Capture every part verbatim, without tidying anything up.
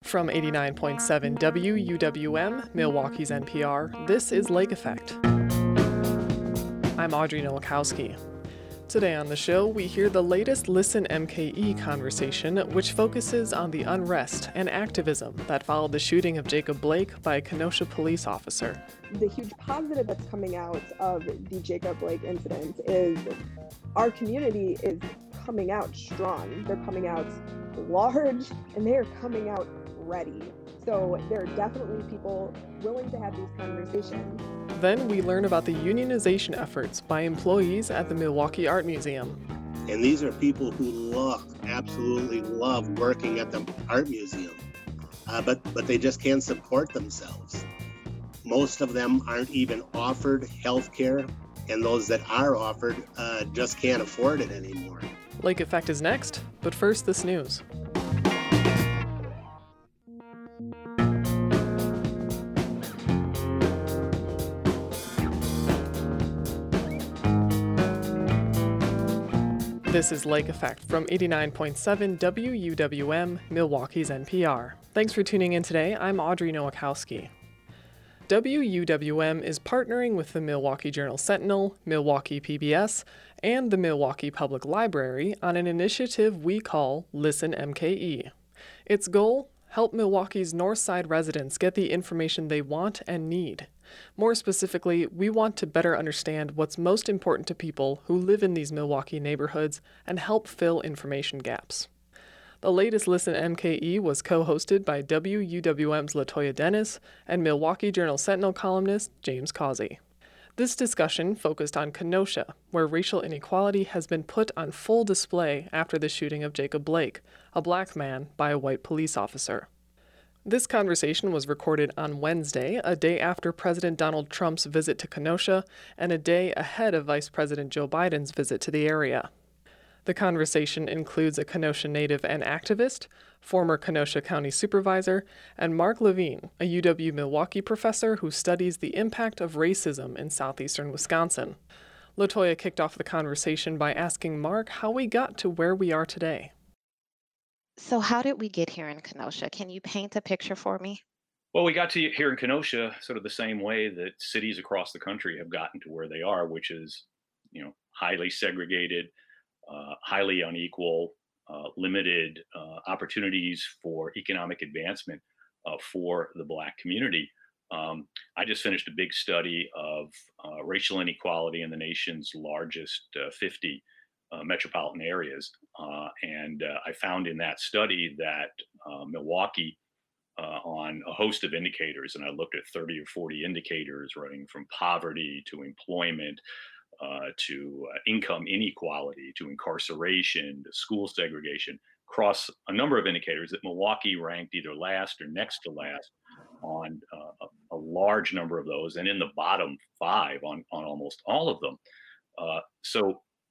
From eighty-nine point seven W U W M, Milwaukee's N P R, this is Lake Effect. I'm Audrey Nowakowski. Today on the show, we hear the latest Listen M K E conversation, which focuses on the unrest and activism that followed the shooting of Jacob Blake by a Kenosha police officer. The huge positive that's coming out of the Jacob Blake incident is our community is coming out strong. They're coming out large, and they are coming out ready. So there are definitely people willing to have these conversations. Then we learn about the unionization efforts by employees at the Milwaukee Art Museum. And these are people who love, absolutely love working at the art museum, uh, but, but they just can't support themselves. Most of them aren't even offered health care, and those that are offered uh, just can't afford it anymore. Lake Effect is next, but first this news. This is Lake Effect from eighty-nine point seven W U W M, Milwaukee's N P R. Thanks for tuning in today. I'm Audrey Nowakowski. W U W M is partnering with the Milwaukee Journal-Sentinel, Milwaukee P B S, and the Milwaukee Public Library on an initiative we call Listen M K E. Its goal? Help Milwaukee's North Side residents get the information they want and need. More specifically, we want to better understand what's most important to people who live in these Milwaukee neighborhoods and help fill information gaps. The latest Listen M K E was co-hosted by W U W M's Latoya Dennis and Milwaukee Journal-Sentinel columnist James Causey. This discussion focused on Kenosha, where racial inequality has been put on full display after the shooting of Jacob Blake, a black man, by a white police officer. This conversation was recorded on Wednesday, a day after President Donald Trump's visit to Kenosha and a day ahead of Vice President Joe Biden's visit to the area. The conversation includes a Kenosha native and activist, former Kenosha County Supervisor, and Mark Levine, a U W-Milwaukee professor who studies the impact of racism in southeastern Wisconsin. Latoya kicked off the conversation by asking Mark how we got to where we are today. So how did we get here in Kenosha? Can you paint a picture for me? Well, we got to here in Kenosha sort of the same way that cities across the country have gotten to where they are, which is, you know, highly segregated, Uh, highly unequal, uh, limited uh, opportunities for economic advancement uh, for the Black community. Um, I just finished a big study of uh, racial inequality in the nation's largest uh, fifty uh, metropolitan areas. Uh, and uh, I found in that study that uh, Milwaukee, uh, on a host of indicators, and I looked at thirty or forty indicators running from poverty to employment, Uh, to uh, income inequality, to incarceration, to school segregation, across a number of indicators, that Milwaukee ranked either last or next to last on uh, a, a large number of those, and in the bottom five on, on almost all of them. Uh, so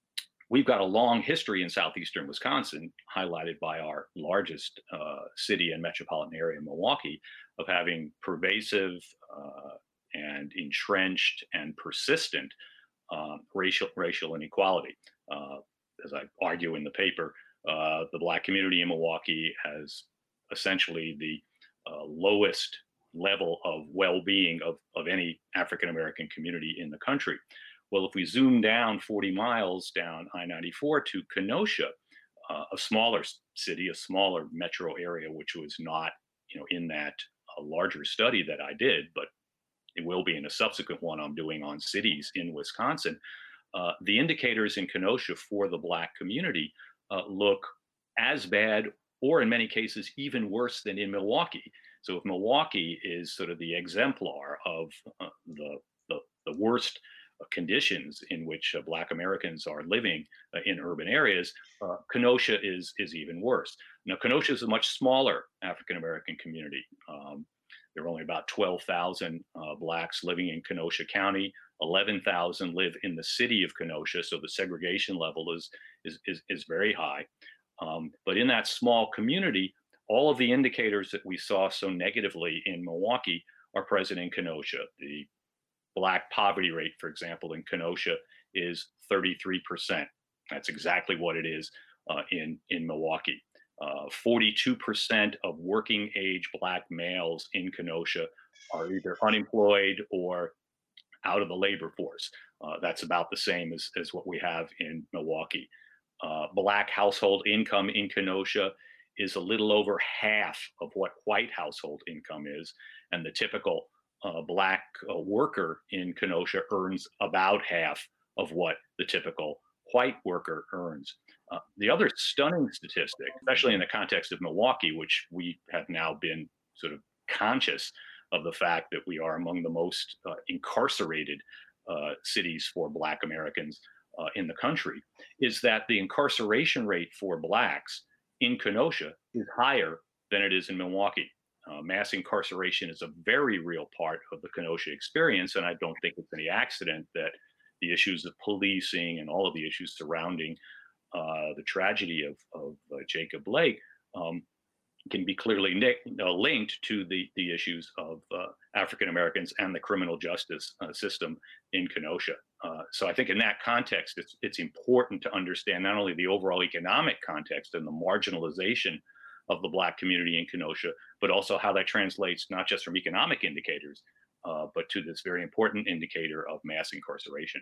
we've got a long history in southeastern Wisconsin, highlighted by our largest uh, city and metropolitan area, Milwaukee, of having pervasive uh, and entrenched and persistent Uh, racial racial inequality. Uh, as I argue in the paper, uh, the Black community in Milwaukee has essentially the uh, lowest level of well-being of, of any African-American community in the country. Well, if we zoom down forty miles down I ninety-four to Kenosha, uh, a smaller city, a smaller metro area, which was not, you know, in that uh, larger study that I did, but it will be in a subsequent one I'm doing on cities in Wisconsin. Uh, the indicators in Kenosha for the Black community uh, look as bad, or in many cases, even worse than in Milwaukee. So if Milwaukee is sort of the exemplar of uh, the, the, the worst uh, conditions in which uh, Black Americans are living uh, in urban areas, uh, Kenosha is, is even worse. Now, Kenosha is a much smaller African-American community. Um, There are only about twelve thousand uh, Blacks living in Kenosha County. eleven thousand live in the city of Kenosha, so the segregation level is is is, is very high. Um, but in that small community, all of the indicators that we saw so negatively in Milwaukee are present in Kenosha. The Black poverty rate, for example, in Kenosha is thirty-three percent. That's exactly what it is uh, in in Milwaukee. Uh, forty-two percent of working age Black males in Kenosha are either unemployed or out of the labor force. Uh, that's about the same as, as what we have in Milwaukee. Uh, Black household income in Kenosha is a little over half of what white household income is. And the typical uh, Black uh, worker in Kenosha earns about half of what the typical white worker earns. Uh, the other stunning statistic, especially in the context of Milwaukee, which we have now been sort of conscious of the fact that we are among the most uh, incarcerated uh, cities for Black Americans uh, in the country, is that the incarceration rate for Blacks in Kenosha is higher than it is in Milwaukee. Uh, mass incarceration is a very real part of the Kenosha experience, and I don't think it's any accident that the issues of policing and all of the issues surrounding uh, the tragedy of, of uh, Jacob Blake um, can be clearly nick, uh, linked to the, the issues of uh, African Americans and the criminal justice uh, system in Kenosha. Uh, so I think in that context, it's, it's important to understand not only the overall economic context and the marginalization of the Black community in Kenosha, but also how that translates not just from economic indicators, uh, but to this very important indicator of mass incarceration.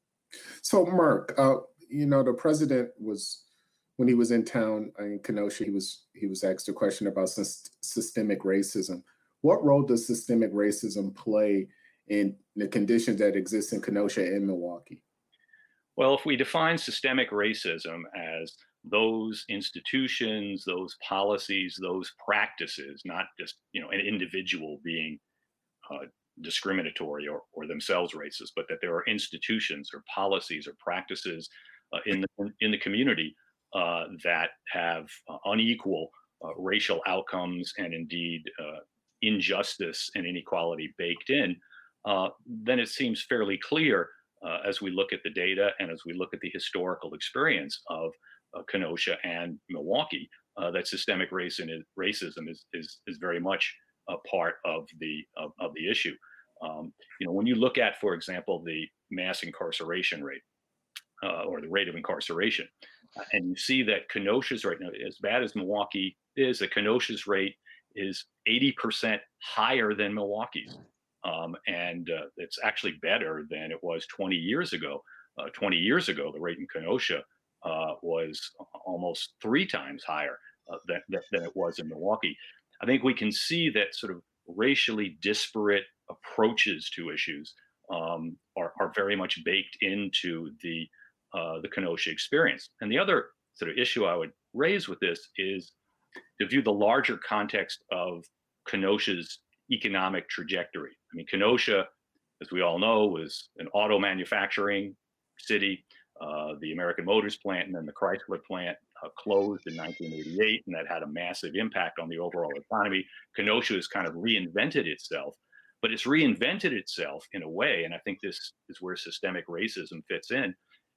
So Mark, uh, you know, the president was, when he was in town in Kenosha, he was he was asked a question about sy- systemic racism. What role does systemic racism play in the conditions that exist in Kenosha and Milwaukee? Well, if we define systemic racism as those institutions, those policies, those practices, not just, you know, an individual being uh, discriminatory or, or themselves racist, but that there are institutions or policies or practices uh, in the in the community uh, that have uh, unequal uh, racial outcomes and indeed uh, injustice and inequality baked in, uh, then it seems fairly clear uh, as we look at the data and as we look at the historical experience of uh, Kenosha and Milwaukee uh, that systemic racism is, racism is is is very much a part of the of, of the issue. Um, you know, when you look at, for example, the mass incarceration rate uh, or the rate of incarceration, uh, and you see that Kenosha's right now, as bad as Milwaukee is, that Kenosha's rate is eighty percent higher than Milwaukee's. Um, and uh, it's actually better than it was twenty years ago. Uh, twenty years ago, the rate in Kenosha uh, was almost three times higher uh, than, than it was in Milwaukee. I think we can see that sort of racially disparate approaches to issues um, are, are very much baked into the uh, the Kenosha experience. And the other sort of issue I would raise with this is to view the larger context of Kenosha's economic trajectory. I mean, Kenosha, as we all know, was an auto manufacturing city. Uh, the American Motors plant and then the Chrysler plant uh, closed in nineteen eighty-eight, and that had a massive impact on the overall economy. Kenosha has kind of reinvented itself, but it's reinvented itself in a way, and I think this is where systemic racism fits in,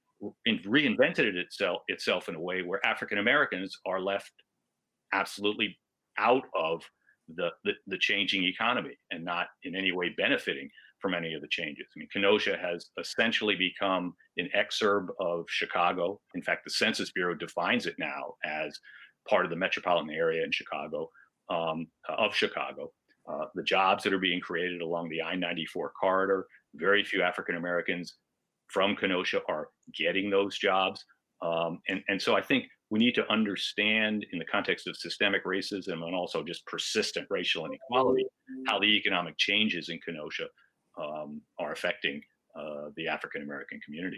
in reinvented it itself, itself in a way where African Americans are left absolutely out of the, the, the changing economy and not in any way benefiting from any of the changes. I mean, Kenosha has essentially become an exurb of Chicago. In fact, the Census Bureau defines it now as part of the metropolitan area in Chicago, um, of Chicago. Uh, the jobs that are being created along the I ninety-four corridor, very few African Americans from Kenosha are getting those jobs. Um, and, and so I think we need to understand in the context of systemic racism and also just persistent racial inequality, how the economic changes in Kenosha um, are affecting uh, the African-American community.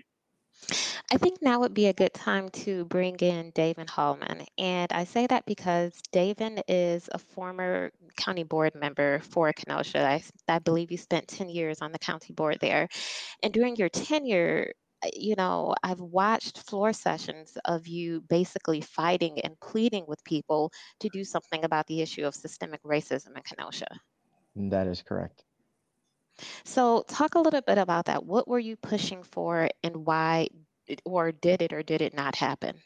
I think now would be a good time to bring in David Hallman. And I say that because David is a former county board member for Kenosha. I, I believe you spent ten years on the county board there. And during your tenure, you know, I've watched floor sessions of you basically fighting and pleading with people to do something about the issue of systemic racism in Kenosha. That is correct. So talk a little bit about that. What were you pushing for and why, or did it or did it not happen?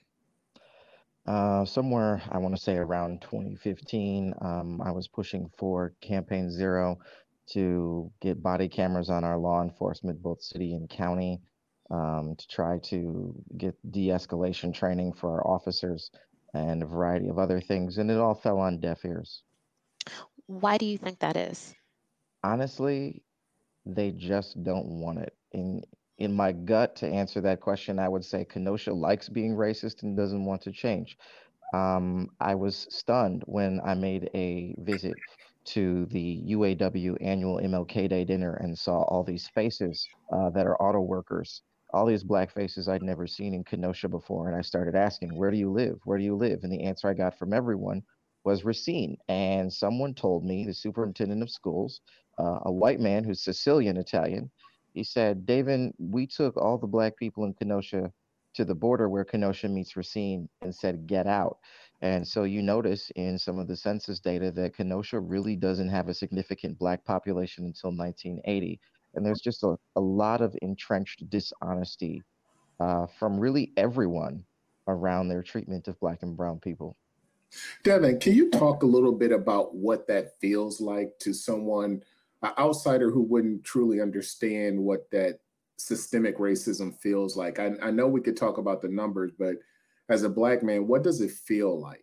Uh, somewhere, I want to say around twenty fifteen, um, I was pushing for Campaign Zero to get body cameras on our law enforcement, both city and county, um, to try to get de-escalation training for our officers and a variety of other things, and it all fell on deaf ears. Why do you think that is? Honestly, they just don't want it. In in my gut, to answer that question, I would say Kenosha likes being racist and doesn't want to change. Um, I was stunned when I made a visit to the U A W annual M L K Day dinner and saw all these faces uh, that are auto workers, all these black faces I'd never seen in Kenosha before. And I started asking, where do you live? Where do you live? And the answer I got from everyone was Racine. And someone told me, the superintendent of schools, uh, a white man who's Sicilian Italian, he said, David, we took all the black people in Kenosha to the border where Kenosha meets Racine and said, get out. And so you notice in some of the census data that Kenosha really doesn't have a significant black population until nineteen eighty. And there's just a, a lot of entrenched dishonesty uh, from really everyone around their treatment of black and brown people. Devin, can you talk a little bit about what that feels like to someone, an outsider who wouldn't truly understand what that systemic racism feels like? I, I know we could talk about the numbers, but as a black man, what does it feel like?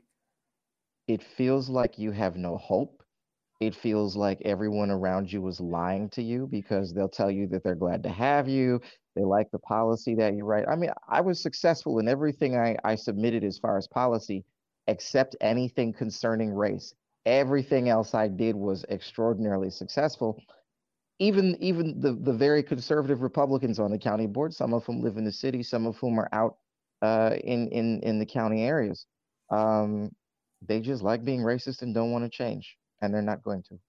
It feels like you have no hope. It feels like everyone around you is lying to you because they'll tell you that they're glad to have you. They like the policy that you write. I mean, I was successful in everything I, I submitted as far as policy, except anything concerning race. Everything else I did was extraordinarily successful. Even even the, the very conservative Republicans on the county board, some of whom live in the city, some of whom are out uh, in, in, in the county areas, um, they just like being racist and don't want to change, and they're not going to.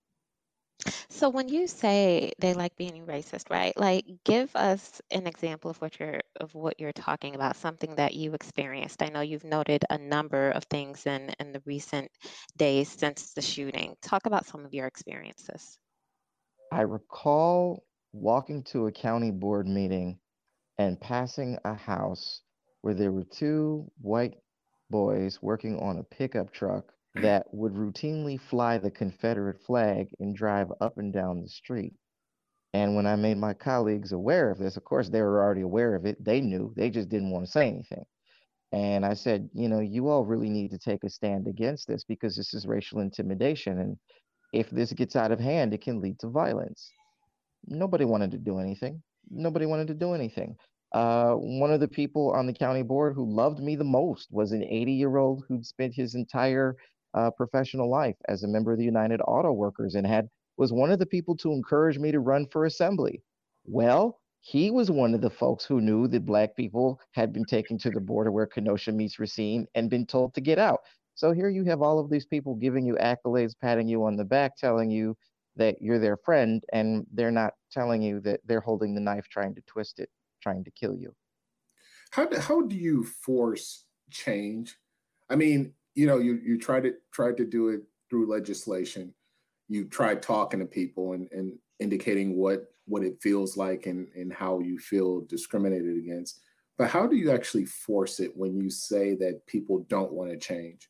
So when you say they like being racist, right? Like give us an example of what you're of what you're talking about, something that you experienced. I know you've noted a number of things in in the recent days since the shooting. Talk about some of your experiences. I recall walking to a county board meeting and passing a house where there were two white boys working on a pickup truck that would routinely fly the Confederate flag and drive up and down the street. And when I made my colleagues aware of this, of course, they were already aware of it. They knew, they just didn't want to say anything. And I said, you know, you all really need to take a stand against this because this is racial intimidation. And if this gets out of hand, it can lead to violence. Nobody wanted to do anything. Nobody wanted to do anything. Uh, one of the people on the county board who loved me the most was an eighty year old who'd spent his entire uh, professional life as a member of the United Auto Workers and had was one of the people to encourage me to run for assembly. Well, he was one of the folks who knew that black people had been taken to the border where Kenosha meets Racine and been told to get out. So here you have all of these people giving you accolades, patting you on the back, telling you that you're their friend, and they're not telling you that they're holding the knife trying to twist it, trying to kill you. How do, how do you force change? I mean, you know, you you tried to tried to do it through legislation. You tried talking to people and, and indicating what what it feels like and, and how you feel discriminated against. But how do you actually force it when you say that people don't want to change?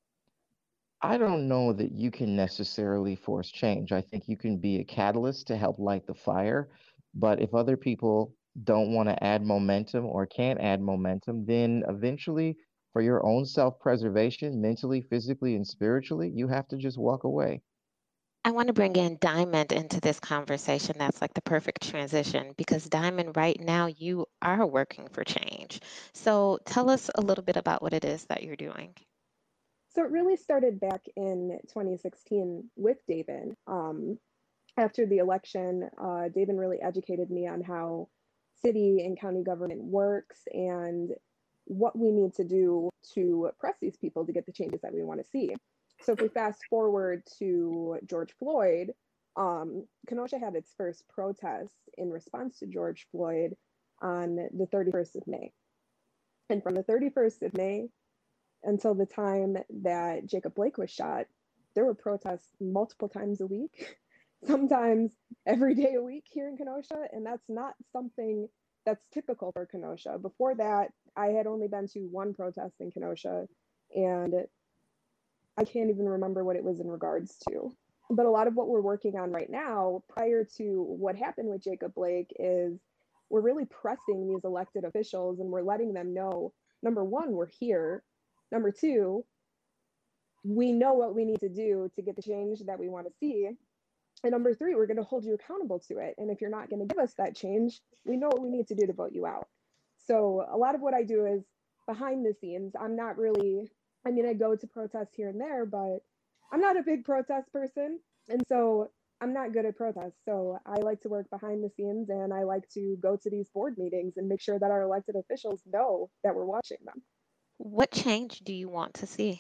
I don't know that you can necessarily force change. I think you can be a catalyst to help light the fire. But if other people don't want to add momentum or can't add momentum, then eventually, for your own self preservation, mentally, physically, and spiritually, you have to just walk away. I want to bring in Diamond into this conversation. That's like the perfect transition because Diamond, right now, you are working for change. So tell us a little bit about what it is that you're doing. So it really started back in twenty sixteen with David. Um, after the election, uh, David really educated me on how city and county government works and what we need to do to press these people to get the changes that we want to see. So if we fast forward to George Floyd, um, Kenosha had its first protest in response to George Floyd on the thirty-first of May. And from the thirty-first of May until the time that Jacob Blake was shot, there were protests multiple times a week, sometimes every day a week here in Kenosha. And that's not something that's typical for Kenosha. Before that, I had only been to one protest in Kenosha, and I can't even remember what it was in regards to. But a lot of what we're working on right now, prior to what happened with Jacob Blake, is we're really pressing these elected officials and we're letting them know, number one, we're here. Number two, we know what we need to do to get the change that we want to see. And number three, we're going to hold you accountable to it. And if you're not going to give us that change, we know what we need to do to vote you out. So a lot of what I do is behind the scenes. I'm not really, I mean, I go to protests here and there, but I'm not a big protest person. And so I'm not good at protests. So I like to work behind the scenes, and I like to go to these board meetings and make sure that our elected officials know that we're watching them. What change do you want to see?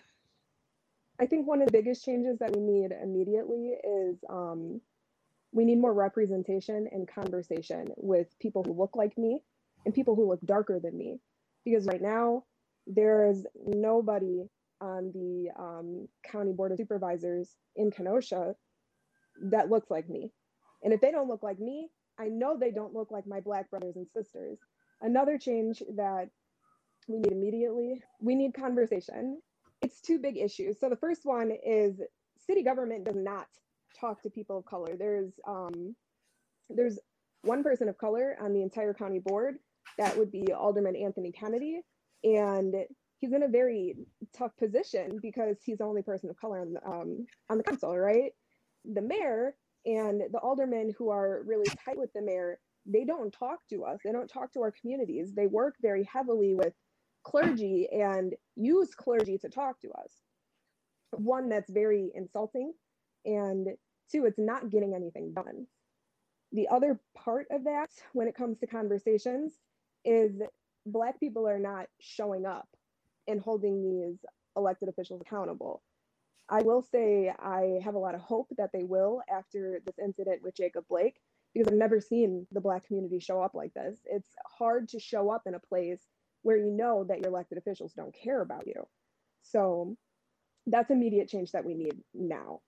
I think one of the biggest changes that we need immediately is um, we need more representation and conversation with people who look like me and people who look darker than me. Because right now, there's nobody on the um, County Board of Supervisors in Kenosha that looks like me. And if they don't look like me, I know they don't look like my Black brothers and sisters. Another change that we need immediately, we need conversation. It's two big issues. So the first one is city government does not talk to people of color. There's um, there's one person of color on the entire county board. That would be Alderman Anthony Kennedy. And he's in a very tough position because he's the only person of color on the, um, on the council, right? The mayor and the aldermen who are really tight with the mayor, they don't talk to us. They don't talk to our communities. They work very heavily with clergy and use clergy to talk to us. One, that's very insulting, and two, it's not getting anything done. The other part of that, when it comes to conversations, is Black people are not showing up and holding these elected officials accountable. I will say I have a lot of hope that they will after this incident with Jacob Blake, because I've never seen the Black community show up like this. It's hard to show up in a place where you know that your elected officials don't care about you. So that's immediate change that we need now.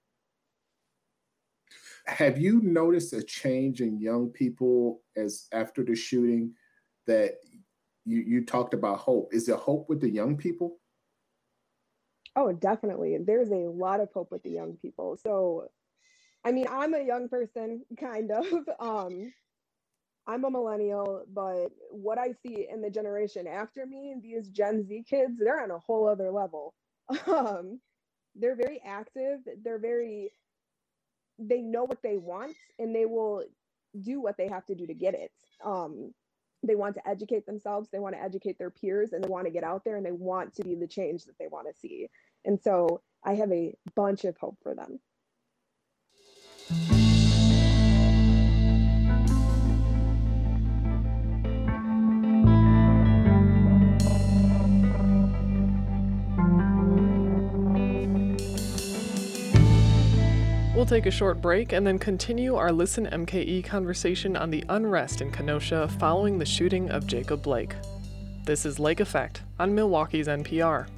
Have you noticed a change in young people as after the shooting that you, you talked about hope? Is there hope with the young people? Oh, definitely. There's a lot of hope with the young people. So, I mean, I'm a young person, kind of. Um, I'm a millennial, but what I see in the generation after me, these Gen Z kids, they're on a whole other level. Um, they're very active. They're very, they know what they want, and they will do what they have to do to get it. Um, they want to educate themselves. They want to educate their peers, and they want to get out there, and they want to be the change that they want to see. And so I have a bunch of hope for them. We'll take a short break and then continue our Listen M K E conversation on the unrest in Kenosha following the shooting of Jacob Blake. This is Lake Effect on Milwaukee's N P R.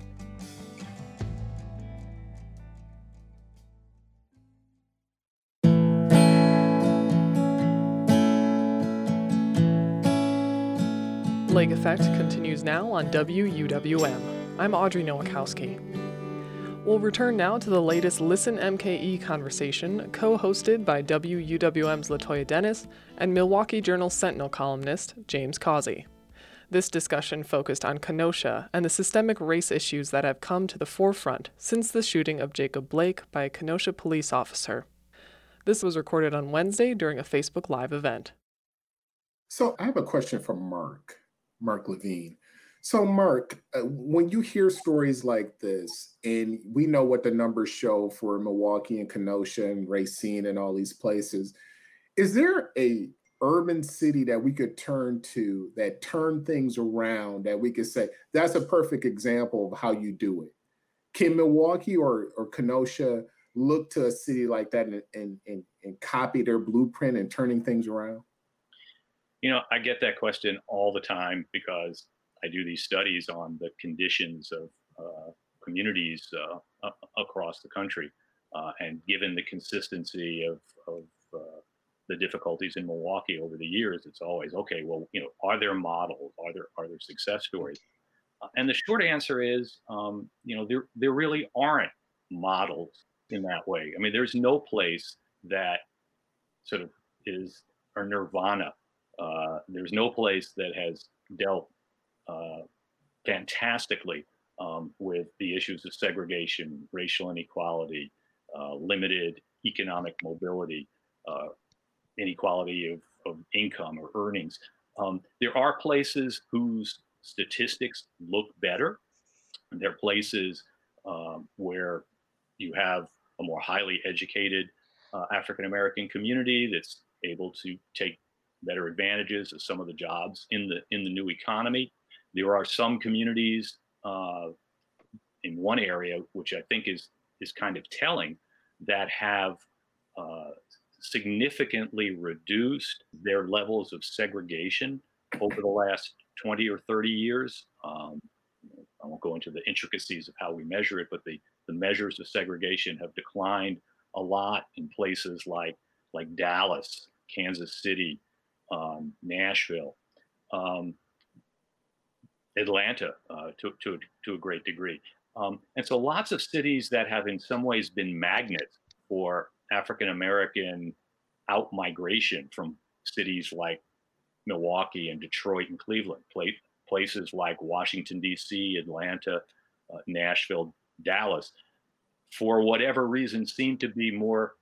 Lake Effect continues now on W U W M. I'm Audrey Nowakowski. We'll return now to the latest Listen M K E conversation, co-hosted by W U W M's Latoya Dennis and Milwaukee Journal Sentinel columnist James Causey. This discussion focused on Kenosha and the systemic race issues that have come to the forefront since the shooting of Jacob Blake by a Kenosha police officer. This was recorded on Wednesday during a Facebook Live event. So I have a question for Mark, Mark Levine. So Mark, uh, when you hear stories like this, and we know what the numbers show for Milwaukee and Kenosha and Racine and all these places, is there a urban city that we could turn to that turn things around, that we could say, that's a perfect example of how you do it? Can Milwaukee or, or Kenosha look to a city like that and, and, and, and copy their blueprint and turning things around? You know, I get that question all the time because I do these studies on the conditions of uh, communities uh, across the country. Uh, and given the consistency of, of uh, the difficulties in Milwaukee over the years, it's always, okay, well, you know, are there models? Are there are there success stories? Uh, and the short answer is, um, you know, there there really aren't models in that way. I mean, there's no place that sort of is a nirvana. Uh, there's no place that has dealt Uh, fantastically um, with the issues of segregation, racial inequality, uh, limited economic mobility, uh, inequality of, of income or earnings. Um, there are places whose statistics look better. And there are places um, where you have a more highly educated uh, African American community that's able to take better advantages of some of the jobs in the in the new economy. There are some communities uh, in one area, which I think is is kind of telling, that have uh, significantly reduced their levels of segregation over the last twenty or thirty years. Um, I won't go into the intricacies of how we measure it, but the, the measures of segregation have declined a lot in places like like Dallas, Kansas City, um, Nashville, um, Atlanta, uh, to, to, to a great degree. Um, and so lots of cities that have in some ways been magnets for African American out-migration from cities like Milwaukee and Detroit and Cleveland, places like Washington, D C, Atlanta, uh, Nashville, Dallas, for whatever reason, seem to be more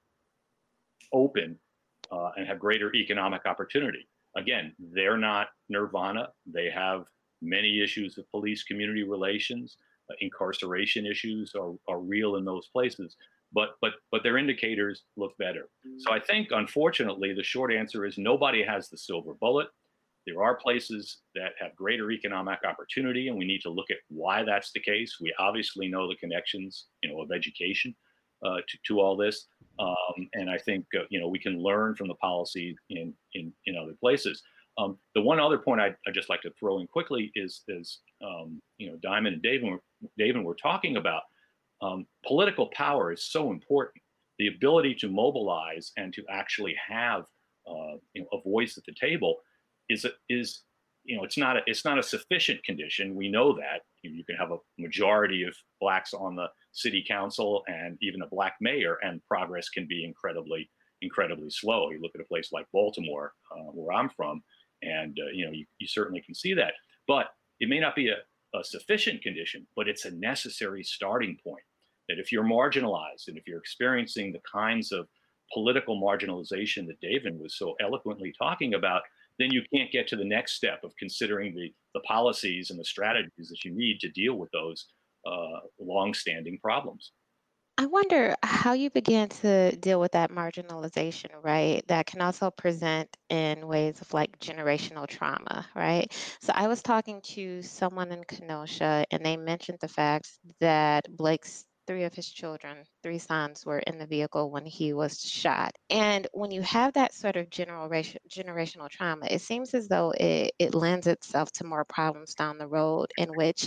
open uh, and have greater economic opportunity. Again, they're not nirvana. They have many issues of police community relations. Uh, incarceration issues are, are real in those places, but but but their indicators look better. So I think, unfortunately, the short answer is nobody has the silver bullet. There are places that have greater economic opportunity, and we need to look at why that's the case. We obviously know the connections, you know, of education uh, to, to all this, um, and I think uh, you know we can learn from the policy in in in other places. Um, the one other point I'd, I'd just like to throw in quickly is is um, you know Diamond and David were, David were talking about um, political power is so important. The ability to mobilize and to actually have uh, you know a voice at the table is is you know it's not a, it's not a sufficient condition. We know that you, you can have a majority of blacks on the city council and even a black mayor, and progress can be incredibly incredibly slow. You look at a place like Baltimore, uh, where I'm from, and uh, you know you, you certainly can see that. But it may not be a, a sufficient condition, but it's a necessary starting point. That if you're marginalized and if you're experiencing the kinds of political marginalization that David was so eloquently talking about, then you can't get to the next step of considering the, the policies and the strategies that you need to deal with those uh, long-standing problems. I wonder how you begin to deal with that marginalization, right? That can also present in ways of like generational trauma, right? So I was talking to someone in Kenosha, and they mentioned the fact that Blake's three of his children, three sons, were in the vehicle when he was shot. And when you have that sort of generation, generational trauma, it seems as though it, it lends itself to more problems down the road, in which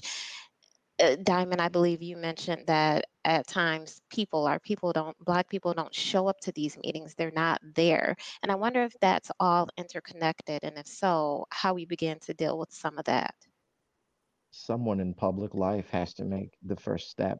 uh, Diamond, I believe you mentioned that at times people, our people don't, Black people don't show up to these meetings. They're not there. And I wonder if that's all interconnected. And if so, how we begin to deal with some of that. Someone in public life has to make the first step.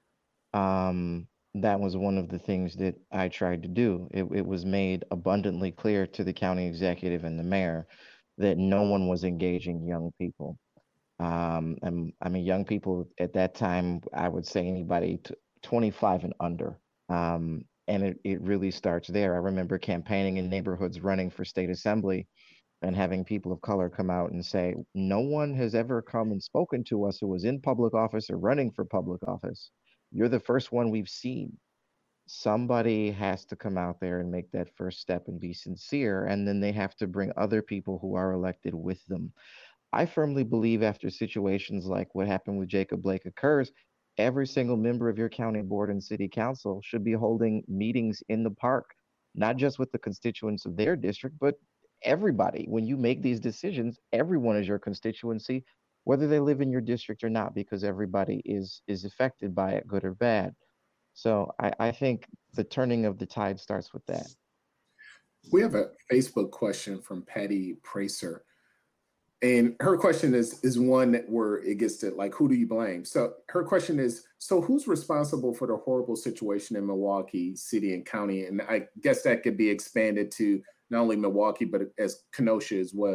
Um, that was one of the things that I tried to do. It, it was made abundantly clear to the county executive and the mayor that no one was engaging young people. Um, and I mean, young people at that time, I would say anybody t- twenty-five and under. Um, and it, it really starts there. I remember campaigning in neighborhoods, running for state assembly, and having people of color come out and say, no one has ever come and spoken to us who was in public office or running for public office. You're the first one we've seen. Somebody has to come out there and make that first step and be sincere, and then they have to bring other people who are elected with them. I firmly believe after situations like what happened with Jacob Blake occurs, every single member of your county board and city council should be holding meetings in the park, not just with the constituents of their district, but everybody. When you make these decisions, everyone is your constituency, whether they live in your district or not, because everybody is is affected by it, good or bad. So I, I think the turning of the tide starts with that. We have a Facebook question from Patty Pracer. And her question is is one where it gets to like, who do you blame? So her question is, so who's responsible for the horrible situation in Milwaukee City and County? And I guess that could be expanded to not only Milwaukee, but as Kenosha as well.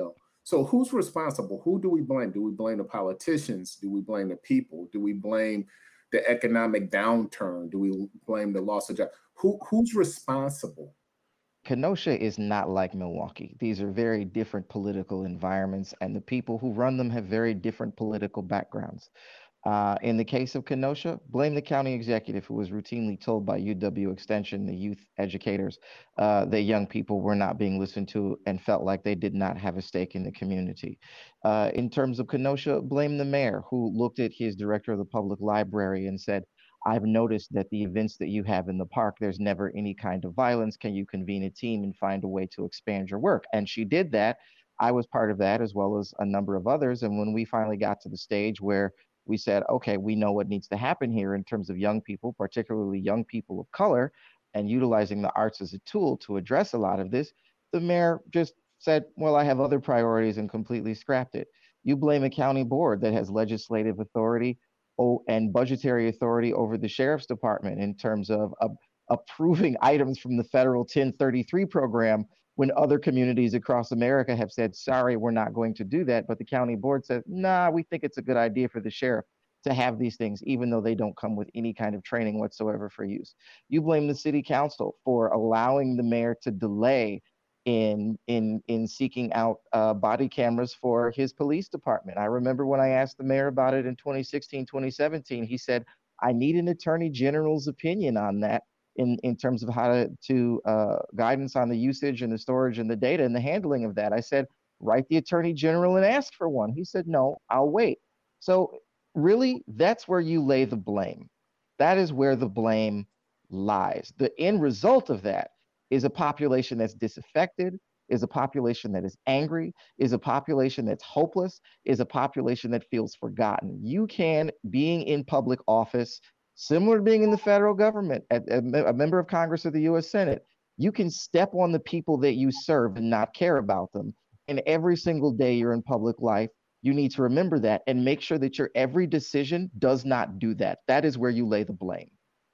So who's responsible? Who do we blame? Do we blame the politicians? Do we blame the people? Do we blame the economic downturn? Do we blame the loss of jobs? Who, who's responsible? Kenosha is not like Milwaukee. These are very different political environments, and the people who run them have very different political backgrounds. Uh, in the case of Kenosha, blame the county executive who was routinely told by U W Extension, the youth educators, uh, that young people were not being listened to and felt like they did not have a stake in the community. Uh, in terms of Kenosha, blame the mayor who looked at his director of the public library and said, I've noticed that the events that you have in the park, there's never any kind of violence. Can you convene a team and find a way to expand your work? And she did that. I was part of that, as well as a number of others. And when we finally got to the stage where we said, okay, we know what needs to happen here in terms of young people, particularly young people of color, and utilizing the arts as a tool to address a lot of this, the mayor just said, well, I have other priorities, and completely scrapped it. You blame a county board that has legislative authority and budgetary authority over the sheriff's department in terms of uh, approving items from the federal ten thirty-three program, when other communities across America have said, sorry, we're not going to do that. But the county board says, nah, we think it's a good idea for the sheriff to have these things, even though they don't come with any kind of training whatsoever for use. You blame the city council for allowing the mayor to delay in in in seeking out uh, body cameras for his police department. I remember when I asked the mayor about it in twenty sixteen, twenty seventeen, he said, I need an attorney general's opinion on that in, in terms of how to, to uh, guidance on the usage and the storage and the data and the handling of that. I said, write the attorney general and ask for one. He said, no, I'll wait. So really, that's where you lay the blame. That is where the blame lies. The end result of that is a population that's disaffected, is a population that is angry, is a population that's hopeless, is a population that feels forgotten. You can, being in public office, similar to being in the federal government, a, a member of Congress or the U S Senate, you can step on the people that you serve and not care about them. And every single day you're in public life, you need to remember that and make sure that your every decision does not do that. That is where you lay the blame.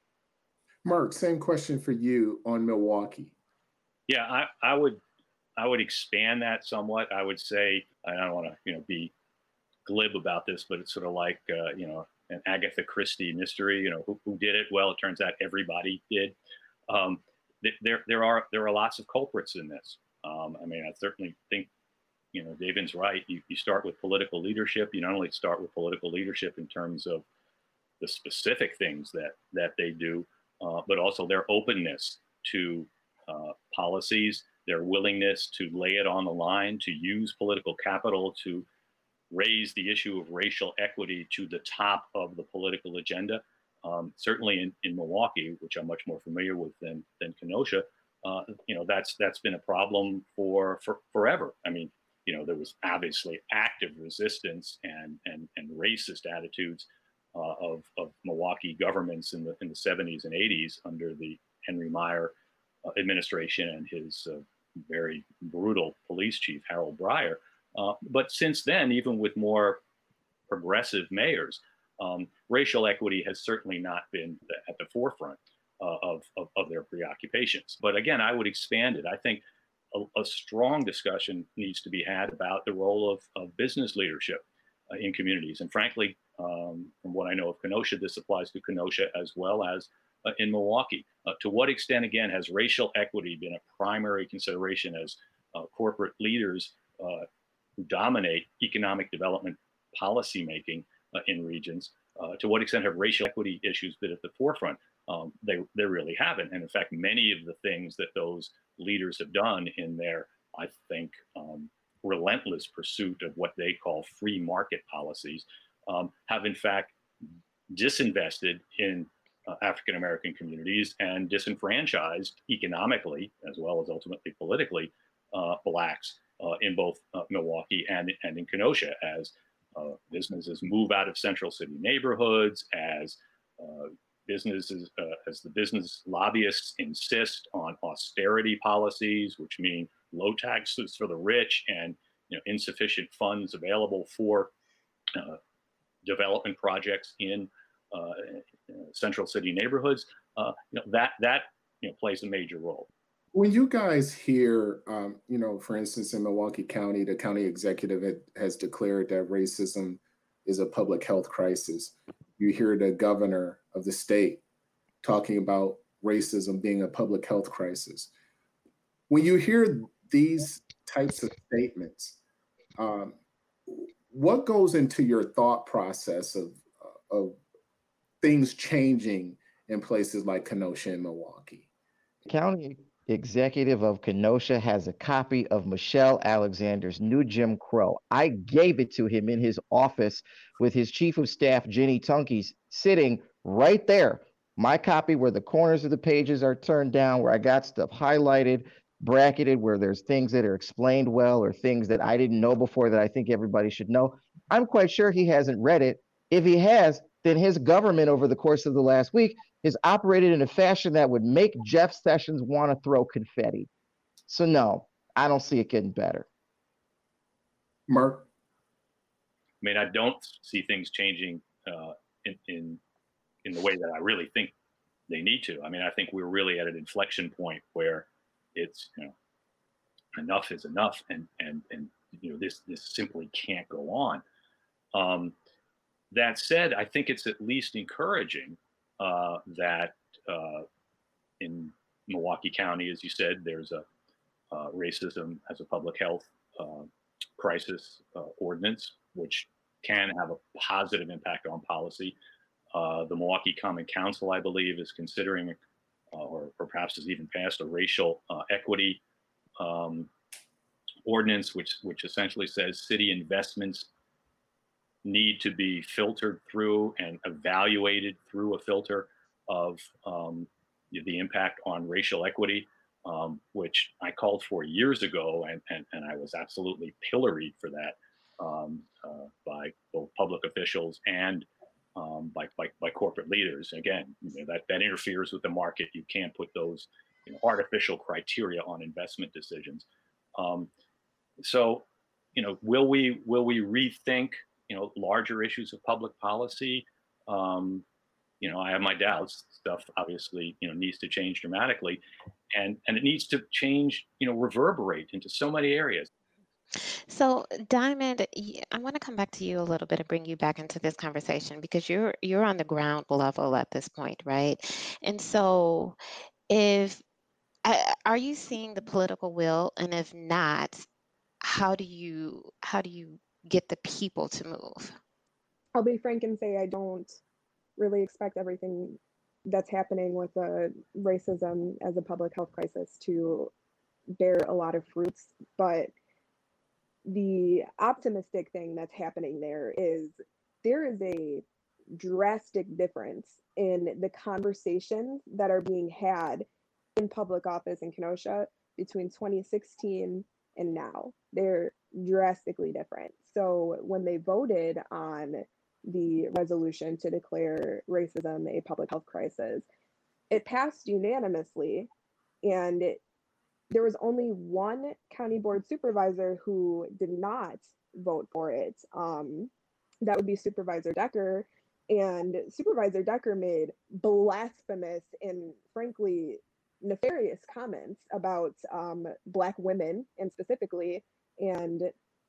Mark, same question for you on Milwaukee. Yeah, I, I would I would expand that somewhat. I would say, I don't want to you know be glib about this, but it's sort of like uh, you know an Agatha Christie mystery. You know, who, who did it? Well, it turns out everybody did. Um, th- there there are there are lots of culprits in this. Um, I mean, I certainly think you know David's right. You you start with political leadership. You not only start with political leadership in terms of the specific things that that they do, uh, but also their openness to uh, policies, their willingness to lay it on the line, to use political capital to raise the issue of racial equity to the top of the political agenda. Um, certainly in, in Milwaukee, which I'm much more familiar with than than Kenosha, uh, you know that's that's been a problem for, for forever. I mean, you know, there was obviously active resistance and and and racist attitudes uh, of of Milwaukee governments in the in the seventies and eighties under the Henry Meyer uh, administration and his uh, very brutal police chief Harold Breyer. Uh, but since then, even with more progressive mayors, um, racial equity has certainly not been the, at the forefront uh, of, of of their preoccupations. But again, I would expand it. I think a, a strong discussion needs to be had about the role of, of business leadership uh, in communities. And frankly, um, from what I know of Kenosha, this applies to Kenosha as well as uh, in Milwaukee. Uh, to what extent, again, has racial equity been a primary consideration as uh, corporate leaders uh, who dominate economic development policymaking uh, in regions? Uh, to what extent have racial equity issues been at the forefront? Um, they, they really haven't. And in fact, many of the things that those leaders have done in their, I think, um, relentless pursuit of what they call free market policies um, have in fact disinvested in uh, African-American communities and disenfranchised economically, as well as ultimately politically, uh, blacks uh, in both uh, Milwaukee and, and in Kenosha as uh, businesses move out of central city neighborhoods, as uh, businesses, uh, as the business lobbyists insist on austerity policies, which mean low taxes for the rich and you know, insufficient funds available for uh, development projects in uh, central city neighborhoods. Uh, you know, that that you know, plays a major role. When you guys hear, um, you know, for instance, in Milwaukee County, the county executive had, has declared that racism is a public health crisis. You hear the governor of the state talking about racism being a public health crisis. When you hear these types of statements, um, what goes into your thought process of, of things changing in places like Kenosha and Milwaukee? County executive of Kenosha has a copy of Michelle Alexander's New Jim Crow. I gave it to him in his office with his chief of staff, Jenny Tunkeys, sitting right there. My copy where the corners of the pages are turned down, where I got stuff highlighted, bracketed, where there's things that are explained well or things that I didn't know before that I think everybody should know. I'm quite sure he hasn't read it. If he has, then his government over the course of the last week has operated in a fashion that would make Jeff Sessions want to throw confetti. So no, I don't see it getting better. Mark? I mean, I don't see things changing uh, in, in in the way that I really think they need to. I mean, I think we're really at an inflection point where it's, you know, enough is enough, and and and you know, this this simply can't go on. Um, that said, I think it's at least encouraging uh, that uh, in Milwaukee County, as you said, there's a uh, racism as a public health uh, crisis uh, ordinance, which can have a positive impact on policy. Uh, the Milwaukee Common Council, I believe, is considering, uh, or, or perhaps has even passed, a racial uh, equity um, ordinance, which which essentially says city investments need to be filtered through and evaluated through a filter of um, the impact on racial equity, um, which I called for years ago, and, and, and I was absolutely pilloried for that um, uh, by both public officials and um, by, by, by corporate leaders. Again, you know, that, that interferes with the market. You can't put those, you know, artificial criteria on investment decisions. Um, so, you know, will we will we rethink, you know, larger issues of public policy? Um, you know, I have my doubts. Stuff obviously, you know, needs to change dramatically, and and it needs to change, you know, reverberate into so many areas. So, Diamond, y- I want to come back to you a little bit and bring you back into this conversation because you're you're on the ground level at this point, right? And so, if I- are you seeing the political will, and if not, how do you how do you get the people to move? I'll be frank and say I don't really expect everything that's happening with the racism as a public health crisis to bear a lot of fruits, but the optimistic thing that's happening there is there is a drastic difference in the conversations that are being had in public office in Kenosha between twenty sixteen and now. They're drastically different. So when they voted on the resolution to declare racism a public health crisis, it passed unanimously, and it, there was only one county board supervisor who did not vote for it. Um, that would be Supervisor Decker. And Supervisor Decker made blasphemous and frankly nefarious comments about um, Black women, and specifically. And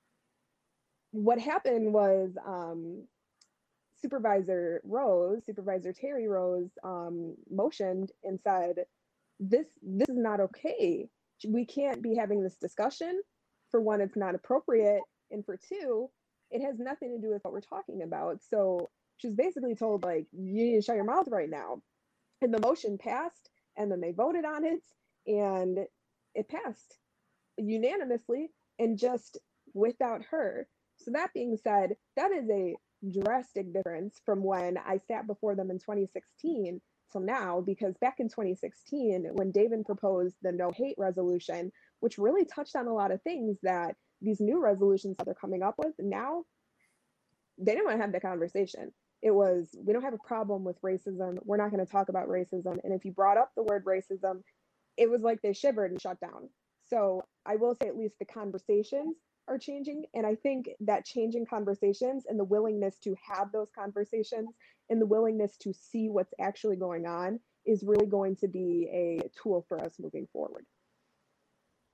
what happened was um, Supervisor Rose, Supervisor Terry Rose, um, motioned and said, "This this is not okay. We can't be having this discussion. For one, it's not appropriate, and for two, it has nothing to do with what we're talking about." So she's basically told, like, you need to shut your mouth right now. And the motion passed, and then they voted on it, and it passed unanimously and just without her. So that being said, that is a drastic difference from when I sat before them in twenty sixteen till now, because back in twenty sixteen, when David proposed the no hate resolution, which really touched on a lot of things that these new resolutions that they're coming up with now, they didn't want to have the conversation. It was, we don't have a problem with racism. We're not going to talk about racism. And if you brought up the word racism, it was like they shivered and shut down. So I will say at least the conversations are changing. And I think that changing conversations and the willingness to have those conversations and the willingness to see what's actually going on is really going to be a tool for us moving forward.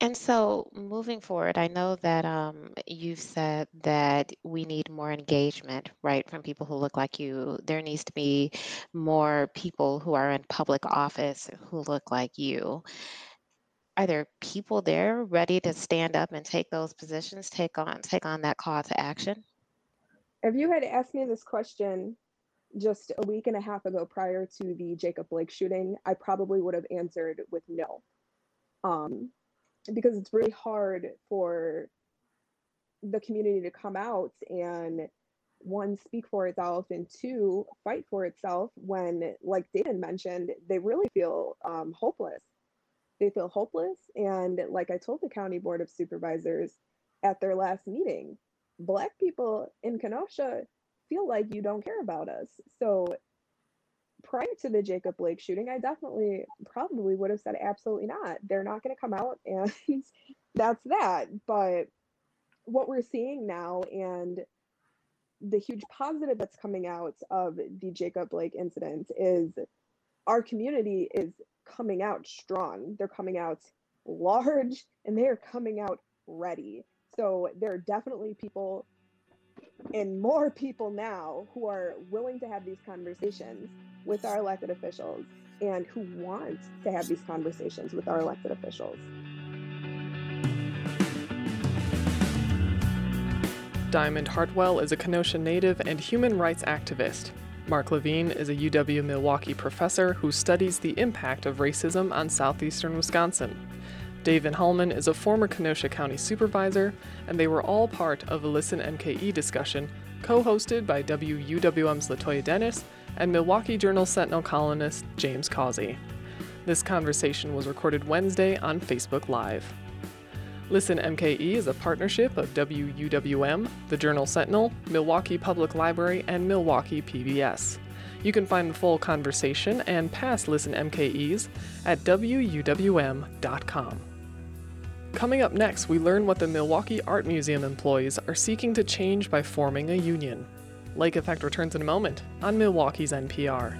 And so moving forward, I know that um, you've said that we need more engagement, right, from people who look like you. There needs to be more people who are in public office who look like you. Are there people there ready to stand up and take those positions, take on take on that call to action? If you had asked me this question just a week and a half ago prior to the Jacob Blake shooting, I probably would have answered with no. Um, because it's really hard for the community to come out and, one, speak for itself, and two, fight for itself when, like David mentioned, they really feel um, hopeless. They feel hopeless. And like I told the County Board of Supervisors at their last meeting, Black people in Kenosha feel like you don't care about us. So prior to the Jacob Blake shooting, I definitely probably would have said absolutely not. They're not going to come out, and that's that. But what we're seeing now, and the huge positive that's coming out of the Jacob Blake incident, is our community is coming out strong. They're coming out large, and they are coming out ready. So there are definitely people, and more people now, who are willing to have these conversations with our elected officials and who want to have these conversations with our elected officials. Diamond Hartwell is a Kenosha native and human rights activist. Mark Levine is a U W-Milwaukee professor who studies the impact of racism on southeastern Wisconsin. David Hallman is a former Kenosha County supervisor, and they were all part of a Listen M K E discussion co-hosted by W U W M's Latoya Dennis and Milwaukee Journal Sentinel columnist James Causey. This conversation was recorded Wednesday on Facebook Live. Listen M K E is a partnership of W U W M, the Journal Sentinel, Milwaukee Public Library, and Milwaukee P B S. You can find the full conversation and past Listen M K Es at W U W M dot com. Coming up next, we learn what the Milwaukee Art Museum employees are seeking to change by forming a union. Lake Effect returns in a moment on Milwaukee's N P R.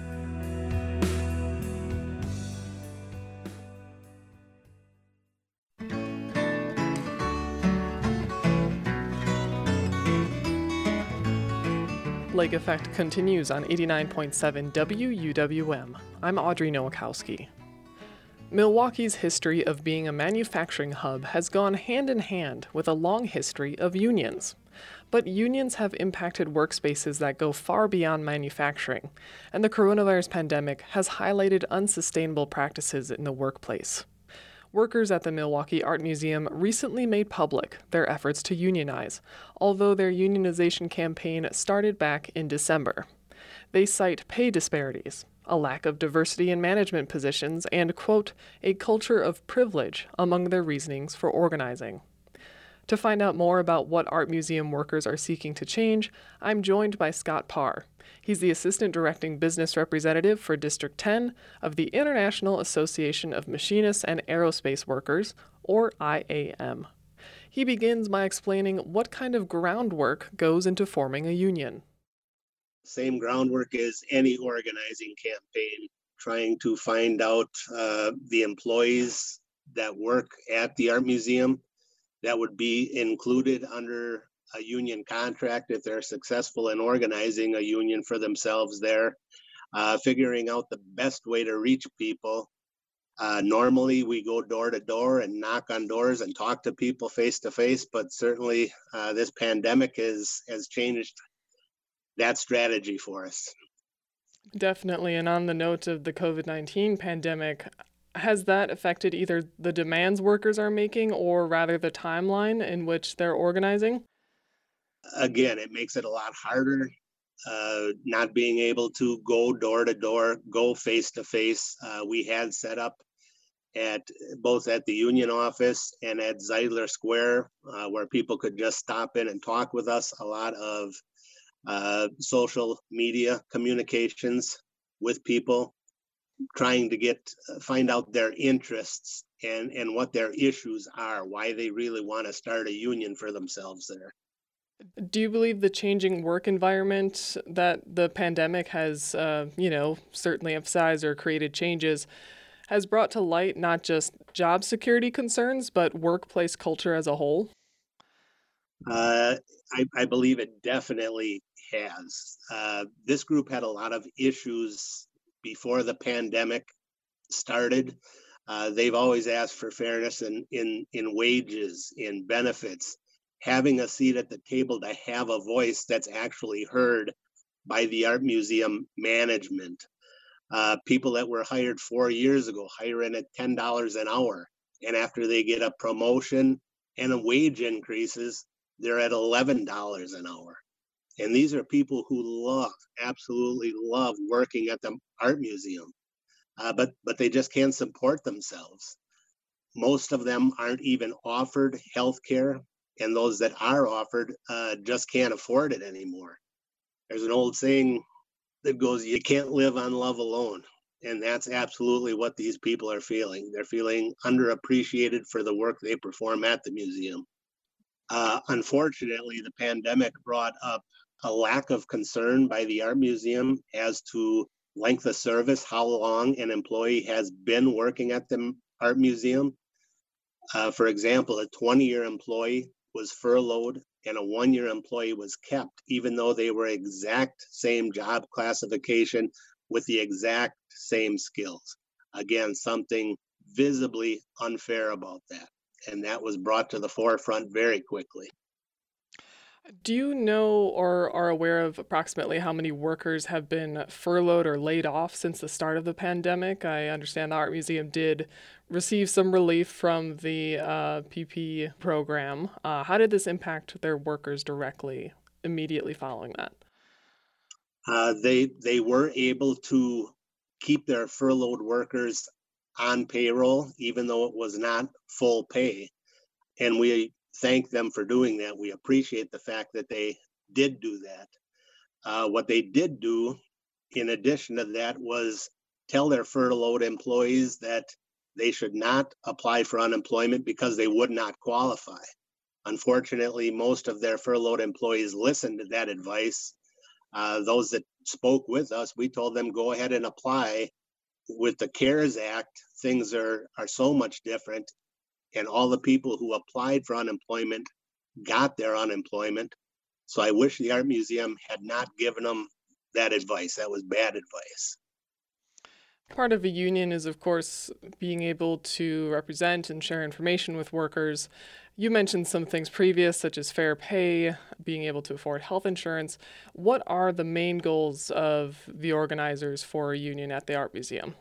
Lake Effect continues on eighty-nine point seven W U W M. I'm Audrey Nowakowski. Milwaukee's history of being a manufacturing hub has gone hand in hand with a long history of unions. But unions have impacted workspaces that go far beyond manufacturing, and the coronavirus pandemic has highlighted unsustainable practices in the workplace. Workers at the Milwaukee Art Museum recently made public their efforts to unionize, although their unionization campaign started back in December. They cite pay disparities, a lack of diversity in management positions, and, quote, a culture of privilege among their reasonings for organizing. To find out more about what art museum workers are seeking to change, I'm joined by Scott Parr. He's the Assistant Directing Business Representative for District ten of the International Association of Machinists and Aerospace Workers, or I A M. He begins by explaining what kind of groundwork goes into forming a union. Same groundwork as any organizing campaign, trying to find out uh, the employees that work at the art museum that would be included under a union contract if they're successful in organizing a union for themselves there, uh, figuring out the best way to reach people. Uh, normally we go door to door and knock on doors and talk to people face to face, but certainly uh, this pandemic has, has changed that strategy for us. Definitely. And on the note of the COVID nineteen pandemic, has that affected either the demands workers are making or rather the timeline in which they're organizing? Again, it makes it a lot harder, uh, not being able to go door to door, go face to face. We had set up at both at the union office and at Zeidler Square, uh, where people could just stop in and talk with us. A lot of uh, social media communications with people, trying to get uh, find out their interests and and what their issues are, why they really want to start a union for themselves there. Do you believe the changing work environment that the pandemic has, uh, you know, certainly emphasized or created changes, has brought to light not just job security concerns, but workplace culture as a whole? Uh, I, I believe it definitely has. Uh, this group had a lot of issues before the pandemic started. Uh, they've always asked for fairness in, in, in wages, in benefits, having a seat at the table to have a voice that's actually heard by the art museum management. Uh, people that were hired four years ago hiring at ten dollars an hour. And after they get a promotion and a wage increases, they're at eleven dollars an hour. And these are people who love, absolutely love working at the art museum, uh, but, but they just can't support themselves. Most of them aren't even offered health care, and those that are offered uh, just can't afford it anymore. There's an old saying that goes, you can't live on love alone. And that's absolutely what these people are feeling. They're feeling underappreciated for the work they perform at the museum. Uh, unfortunately, the pandemic brought up a lack of concern by the art museum as to length of service, how long an employee has been working at the art museum. Uh, for example, a twenty-year employee was furloughed and a one-year employee was kept, even though they were exact same job classification with the exact same skills. Again, something visibly unfair about that. And that was brought to the forefront very quickly. Do you know or are aware of approximately how many workers have been furloughed or laid off since the start of the pandemic? I understand the Art Museum did receive some relief from the uh, P P program. Uh, how did this impact their workers directly immediately following that? Uh, they they were able to keep their furloughed workers on payroll, even though it was not full pay. And we thank them for doing that. We appreciate the fact that they did do that. Uh, what they did do, in addition to that, was tell their furloughed employees that they should not apply for unemployment because they would not qualify. Unfortunately, most of their furloughed employees listened to that advice. Uh, those that spoke with us, we told them go ahead and apply. With the CARES Act, things are, are so much different. And all the people who applied for unemployment got their unemployment. So I wish the Art Museum had not given them that advice. That was bad advice. Part of a union is, of course, being able to represent and share information with workers. You mentioned some things previous, such as fair pay, being able to afford health insurance. What are the main goals of the organizers for a union at the Art Museum?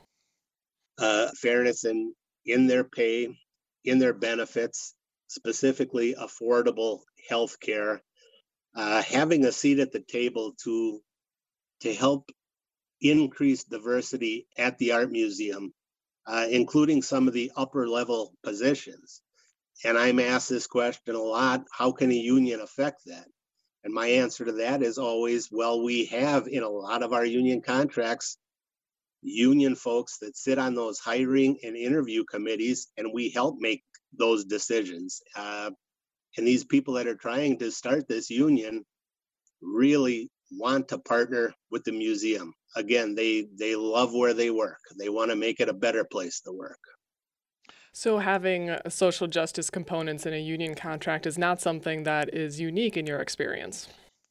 Uh, fairness in, in their pay, in their benefits, specifically affordable health care, uh, having a seat at the table to, to help increase diversity at the Art Museum, uh, including some of the upper level positions. And I'm asked this question a lot, how can a union affect that? And my answer to that is always, well, we have in a lot of our union contracts, union folks that sit on those hiring and interview committees, and we help make those decisions. Uh, and these people that are trying to start this union really want to partner with the museum. Again, they they love where they work. They want to make it a better place to work. So having social justice components in a union contract is not something that is unique in your experience.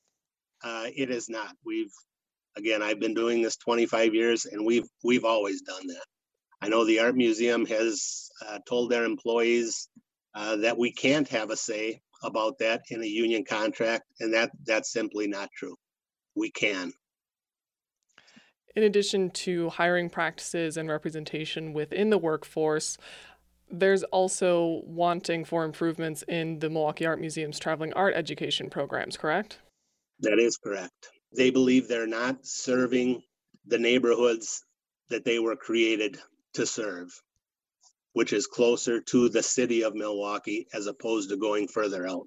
Uh, it is not. We've again, I've been doing this twenty-five years, and we've we've always done that. I know the Art Museum has uh, told their employees uh, that we can't have a say about that in a union contract, and that that's simply not true. We can. In addition to hiring practices and representation within the workforce, there's also wanting for improvements in the Milwaukee Art Museum's traveling art education programs, correct? That is correct. They believe they're not serving the neighborhoods that they were created to serve, which is closer to the city of Milwaukee as opposed to going further out.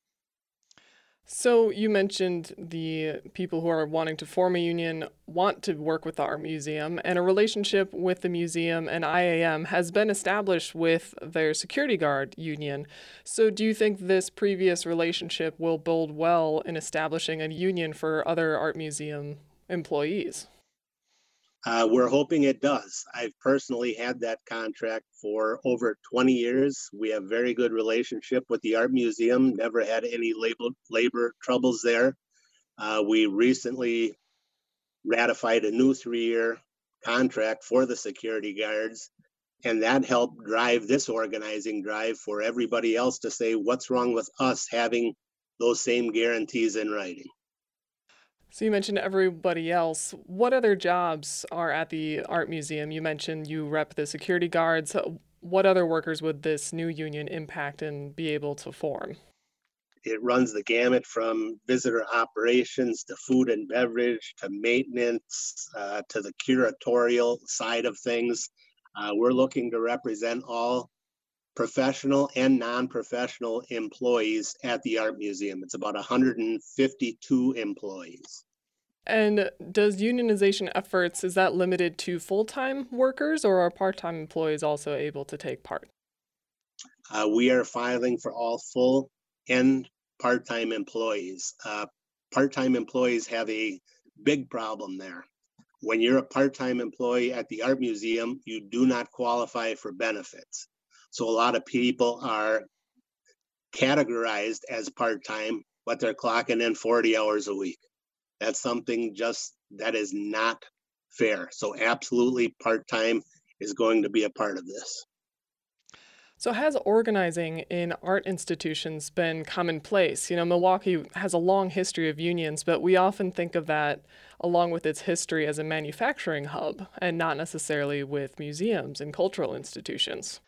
So you mentioned the people who are wanting to form a union want to work with the Art Museum, and a relationship with the museum and I A M has been established with their security guard union. So do you think this previous relationship will bode well in establishing a union for other Art Museum employees? Uh, we're hoping it does. I've personally had that contract for over twenty years. We have very good relationship with the Art Museum, never had any labor, labor troubles there. Uh, we recently ratified a new three-year contract for the security guards, and that helped drive this organizing drive for everybody else to say, what's wrong with us having those same guarantees in writing? So you mentioned everybody else. What other jobs are at the Art Museum? You mentioned you rep the security guards. What other workers would this new union impact and be able to form? It runs the gamut from visitor operations to food and beverage to maintenance uh, to the curatorial side of things. Uh, we're looking to represent all professional and non-professional employees at the Art Museum. It's about one hundred fifty-two employees. And does unionization efforts, is that limited to full-time workers, or are part-time employees also able to take part? Uh, we are filing for all full and part-time employees. Uh, part-time employees have a big problem there. When you're a part-time employee at the Art Museum, you do not qualify for benefits. So a lot of people are categorized as part-time, but they're clocking in forty hours a week. That's something just that is not fair. So absolutely part-time is going to be a part of this. So has organizing in art institutions been commonplace? You know, Milwaukee has a long history of unions, but we often think of that along with its history as a manufacturing hub and not necessarily with museums and cultural institutions.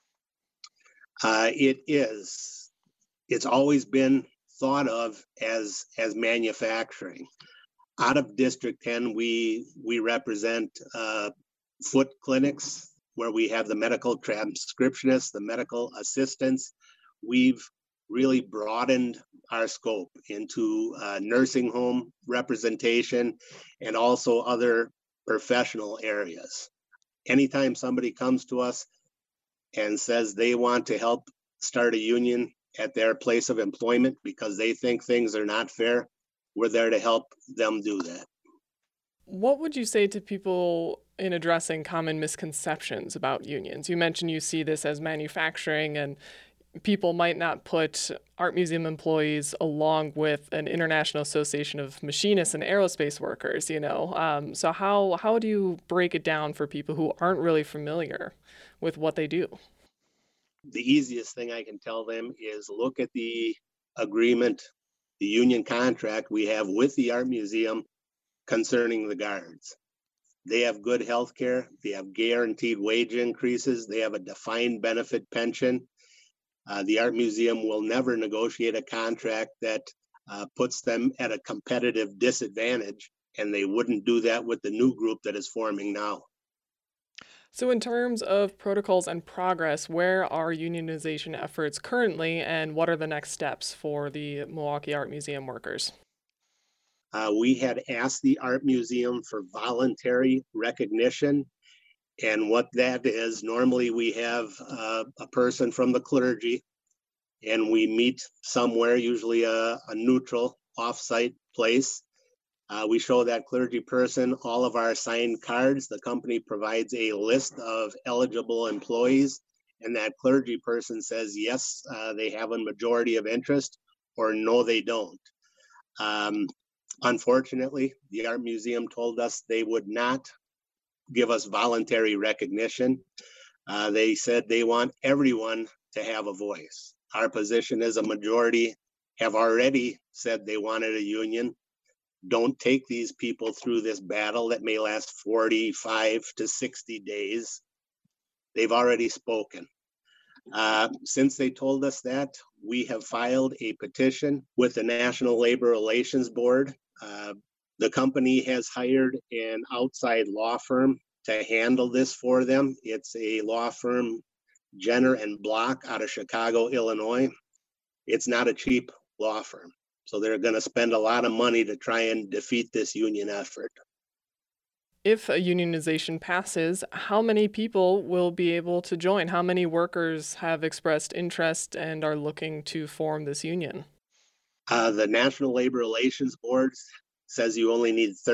Uh, it is. It's always been thought of as as manufacturing. Out of District ten, we we represent uh, foot clinics where we have the medical transcriptionists, the medical assistants. We've really broadened our scope into uh, nursing home representation and also other professional areas. Anytime somebody comes to us and says they want to help start a union at their place of employment because they think things are not fair, we're there to help them do that. What would you say to people in addressing common misconceptions about unions? You mentioned you see this as manufacturing, and people might not put Art Museum employees along with an International Association of Machinists and Aerospace Workers, you know? Um, so how, how do you break it down for people who aren't really familiar with what they do? The easiest thing I can tell them is look at the agreement, the union contract we have with the Art Museum concerning the guards. They have good health care. They have guaranteed wage increases. They have a defined benefit pension. Uh, the Art Museum will never negotiate a contract that uh, puts them at a competitive disadvantage, and they wouldn't do that with the new group that is forming now. So in terms of protocols and progress, where are unionization efforts currently, and what are the next steps for the Milwaukee Art Museum workers? Uh, we had asked the Art Museum for voluntary recognition. And what that is, normally we have uh, a person from the clergy and we meet somewhere, usually a, a neutral off-site place. Uh, we show that clergy person all of our signed cards. The company provides a list of eligible employees, and that clergy person says, yes, uh, they have a majority of interest, or no, they don't. Um, Unfortunately, the Art Museum told us they would not give us voluntary recognition. Uh, they said they want everyone to have a voice. Our position as a majority have already said they wanted a union. Don't take these people through this battle that may last forty-five to sixty days. They've already spoken. Uh, since they told us that, we have filed a petition with the National Labor Relations Board. Uh, the company has hired an outside law firm to handle this for them. It's a law firm, Jenner and Block, out of Chicago, Illinois. It's not a cheap law firm. So they're going to spend a lot of money to try and defeat this union effort. If a unionization passes, how many people will be able to join? How many workers have expressed interest and are looking to form this union? Uh, the National Labor Relations Board says you only need thirty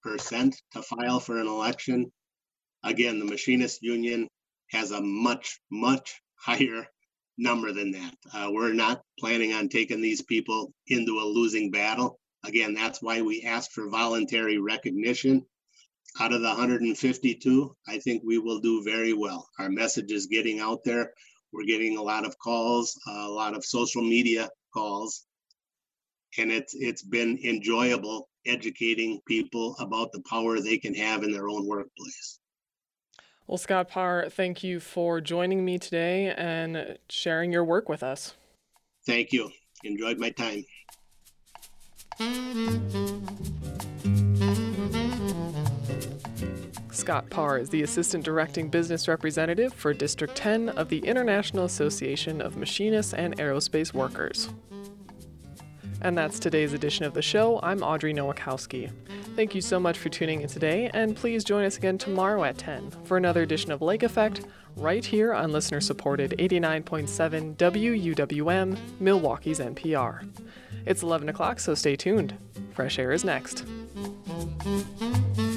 percent to file for an election. Again, the machinist union has a much, much higher number than that. Uh, we're not planning on taking these people into a losing battle. Again, that's why we asked for voluntary recognition. Out of the one hundred fifty-two, I think we will do very well. Our message is getting out there. We're getting a lot of calls, a lot of social media calls, and it's it's been enjoyable educating people about the power they can have in their own workplace. Well, Scott Parr, thank you for joining me today and sharing your work with us. Thank you. Enjoyed my time. Scott Parr is the Assistant Directing Business Representative for District ten of the International Association of Machinists and Aerospace Workers. And that's today's edition of the show. I'm Audrey Nowakowski. Thank you so much for tuning in today, and please join us again tomorrow at ten for another edition of Lake Effect, right here on listener-supported eighty-nine point seven W U W M, Milwaukee's N P R. It's eleven o'clock, so stay tuned. Fresh Air is next.